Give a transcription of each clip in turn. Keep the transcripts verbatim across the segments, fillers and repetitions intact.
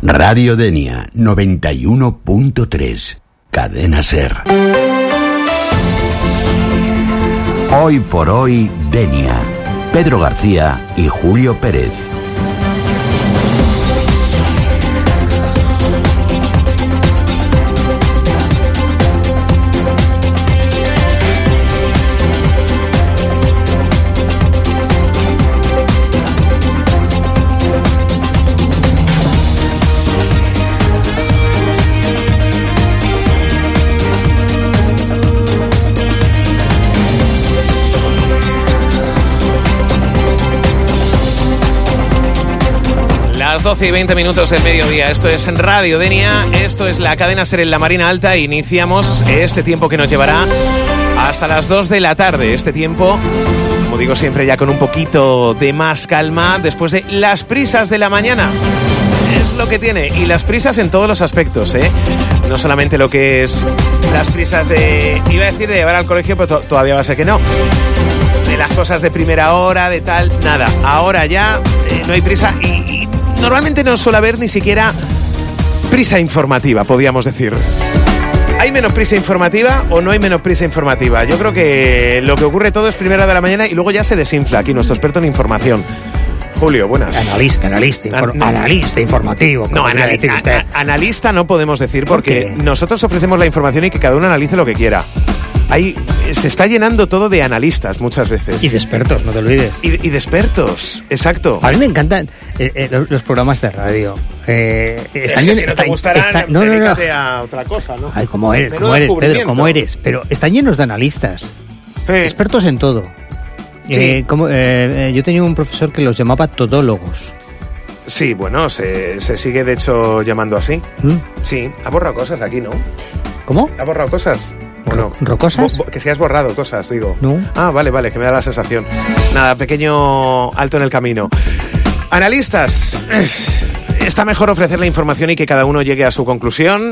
Radio Denia noventa y uno punto tres, Cadena Ser. Hoy por hoy, Denia. Pedro García y Julio Pérez. Las doce y veinte minutos del mediodía. Esto es Radio Denia, esto es la cadena Ser en la Marina Alta. Iniciamos este tiempo que nos llevará hasta las dos de la tarde. Este tiempo, como digo siempre, ya con un poquito de más calma después de las prisas de la mañana. Es lo que tiene, y las prisas en todos los aspectos, ¿eh? No solamente lo que es las prisas de, iba a decir de llevar al colegio, pero to- todavía va a ser que no. De las cosas de primera hora, de tal, nada. Ahora ya eh, no hay prisa y, y normalmente no suele haber ni siquiera prisa informativa, podríamos decir. ¿Hay menos prisa informativa o no hay menos prisa informativa? Yo creo que lo que ocurre todo es primera de la mañana y luego ya se desinfla aquí nuestro experto en información. Julio, buenas. Analista, analista, infor- An- no. analista informativo. No, anali- decir usted. a- a- analista no podemos decir ¿Por porque qué? nosotros ofrecemos la información y que cada uno analice lo que quiera. Ahí se está llenando todo de analistas muchas veces. Y de expertos, no te olvides. Y, y de expertos, exacto. A mí me encantan eh, eh, los, los programas de radio. Eh, están Es que llenos- si no te están- gustarán, están- no, no, no. dedícate a otra cosa, ¿no? Ay, cómo eres, Menudo cómo eres, Pedro, descubrimiento. cómo eres. Pero están llenos de analistas, Eh, expertos en todo. Sí. Eh, como, eh, eh, yo tenía un profesor que los llamaba todólogos. Sí, bueno, se, se sigue de hecho llamando así. ¿Mm? Sí, ha borrado cosas aquí, ¿no? ¿Cómo? ¿Ha borrado cosas? ¿O no? ¿Rocosas? Bo- bo- que si has borrado cosas, digo. No. Ah, vale, vale, que me da la sensación. Nada, pequeño alto en el camino. Analistas, está mejor ofrecer la información y que cada uno llegue a su conclusión.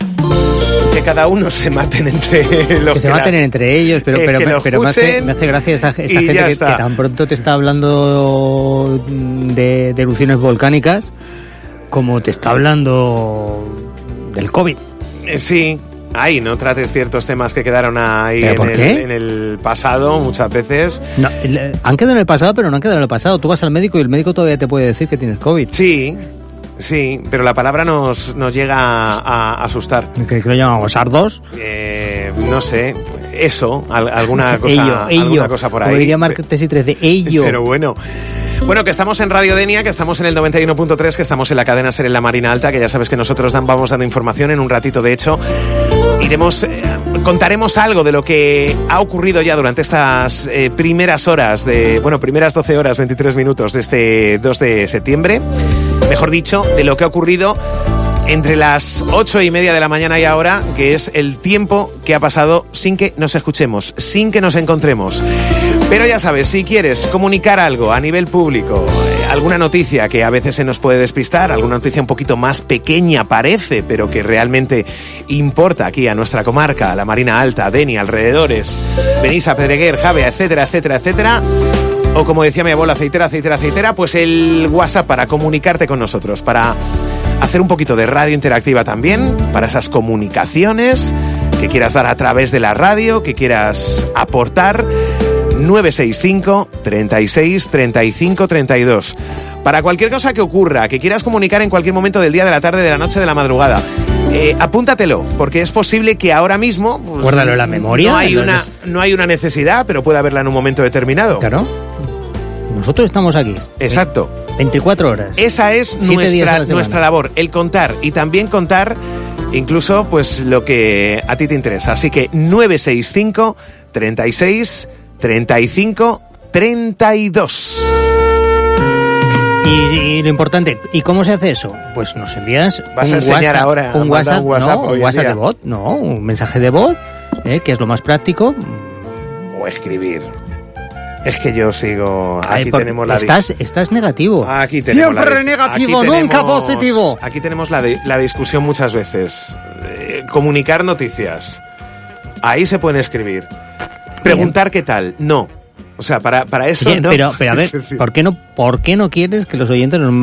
Que cada uno se maten entre los Que se la- maten entre ellos, pero, eh, pero, que me, lo pero me, hace, escuchen me hace gracia esta, esta y gente ya que, está. que tan pronto te está hablando de, de erupciones volcánicas como te está hablando del COVID. Eh, sí, ahí no trates ciertos temas que quedaron ahí ¿Pero en por el, qué? en el pasado muchas veces. No, el- han quedado en el pasado, pero no han quedado en el pasado. Tú vas al médico y el médico todavía te puede decir que tienes COVID. Sí, sí, pero la palabra nos, nos llega a, a asustar. ¿Qué, qué lo llamamos? ¿Sardos? Eh, no sé, eso, al- alguna cosa, ello, ello. alguna cosa por ahí. Como diría Mark Tesi trece, ello. Pero bueno. Bueno, que estamos en Radio Denia, que estamos en el noventa y uno punto tres, que estamos en la cadena Ser en la Marina Alta, que ya sabes que nosotros dan, vamos dando información en un ratito. De hecho, iremos, eh, contaremos algo de lo que ha ocurrido ya durante estas eh, primeras horas de, bueno, primeras doce horas, veintitrés minutos de este dos de septiembre. Mejor dicho, de lo que ha ocurrido entre las ocho y media de la mañana y ahora, que es el tiempo que ha pasado sin que nos escuchemos, sin que nos encontremos. Pero ya sabes, si quieres comunicar algo a nivel público, eh, alguna noticia que a veces se nos puede despistar, alguna noticia un poquito más pequeña parece, pero que realmente importa aquí a nuestra comarca, a la Marina Alta, Denia, alrededores, Benissa, Pedreguer, Javea, etcétera, etcétera, etcétera. O como decía mi abuela, aceitera, aceitera, aceitera, pues el WhatsApp para comunicarte con nosotros, para hacer un poquito de radio interactiva también, para esas comunicaciones que quieras dar a través de la radio, que quieras aportar. nueve seis cinco, treinta y seis, treinta y cinco, treinta y dos. Para cualquier cosa que ocurra, que quieras comunicar en cualquier momento del día, de la tarde, de la noche, de la madrugada, eh, apúntatelo, porque es posible que ahora mismo pues, Guárdalo en la memoria. no hay una no hay una necesidad, pero puede haberla en un momento determinado. Claro. Nosotros estamos aquí. Exacto. veinticuatro horas. Esa es Siete días a nuestra, la semana. nuestra labor, el contar y también contar incluso pues lo que a ti te interesa. Así que nueve seis cinco, treinta y seis, treinta y cinco, treinta y dos. Y, y lo importante, ¿y cómo se hace eso? Pues nos envías Vas un a enseñar WhatsApp, ahora a un mandar WhatsApp, un WhatsApp no, hoy un en WhatsApp día. de voz, no, un mensaje de voz, eh, que es lo más práctico. O escribir. Es que yo sigo... Aquí Ay, por- tenemos la... estás, estás negativo. Aquí tenemos Siempre la, negativo, aquí nunca tenemos- positivo. Aquí tenemos la, de- la discusión muchas veces. Eh, comunicar noticias. Ahí se pueden escribir. Preguntar qué tal. No. O sea, para, para eso Oye, no. pero, pero a ver, Es decir, ¿por qué no, por qué no quieres que los oyentes nos